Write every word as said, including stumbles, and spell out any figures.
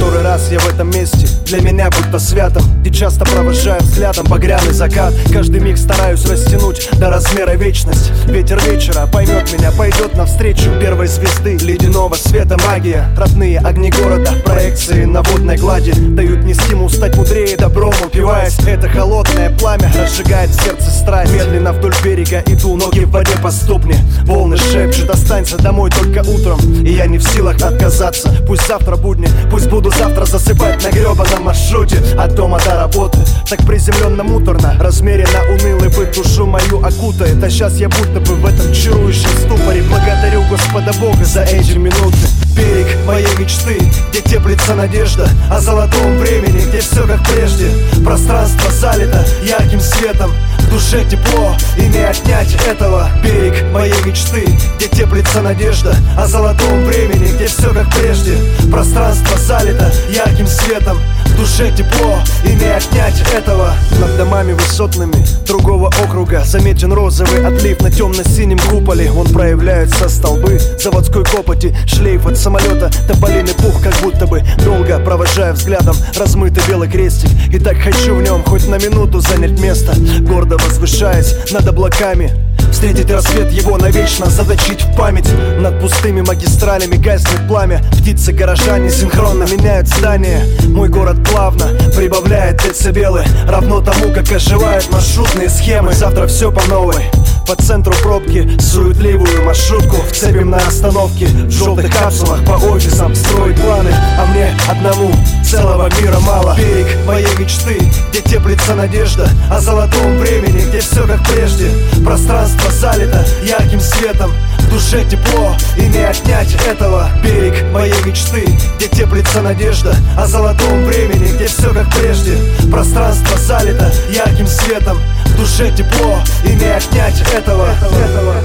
который раз я в этом месте для меня будто святым, и часто провожаю взглядом багряный закат. Каждый миг стараюсь растянуть до размера вечность. Ветер вечера поймет меня, пойдет навстречу первой звезды ледяного света. Магия, родные огни города, проекции на водной глади дают мне стимул стать мудрее, добром упиваясь. Это холодное пламя разжигает в сердце страсть. Медленно вдоль берега иду, ноги в воде по ступни. Волны шепчут: останься домой только утром. И я не в силах отказаться. Пусть завтра будни, пусть буду завтра засыпать на гребаном маршруте от дома до работы. Так приземленно, муторно, размеренно унылый быт душу мою окутает. А сейчас я будто бы в этом чарующем ступоре. Благодарю Господа Бога за эти минуты. Берег моей мечты, где теплится надежда о золотом времени, где все как прежде. Пространство залито ярким светом, в душе тепло и не отнять этого. Берег моей мечты, где теплится надежда о золотом времени, где все как прежде. Пространство залито ярким светом, в душе тепло и не отнять этого. Над домами высотными другого округа заметен розовый отлив на темно-синем куполе. Он проявляется столбы заводской копоти, шлейф от самолета, тополиный пух, как будто бы долго провожая взглядом размытый белый крестик. И так хочу в нем хоть на минуту занять место, гордо возвышаясь над облаками, встретить рассвет его навечно, заточить в память. Над пустыми магистралями гаснет пламя. Птицы, горожане синхронно меняют здания. Мой город плавно прибавляет децибелы, равно тому, как оживают маршрутные схемы. Завтра все по новой. По центру пробки суетливую маршрутку вцепим на остановке. В желтых капсулах по офисам строить планы, а мне одному целого мира мало. Берег моей мечты, где теплится надежда о золотом времени, где все как прежде. Пространство залито ярким светом, в душе тепло и не отнять этого. Берег моей мечты, где теплится надежда о золотом времени, где все как прежде. Пространство залито ярким светом, в душе тепло и не отнять этого. этого.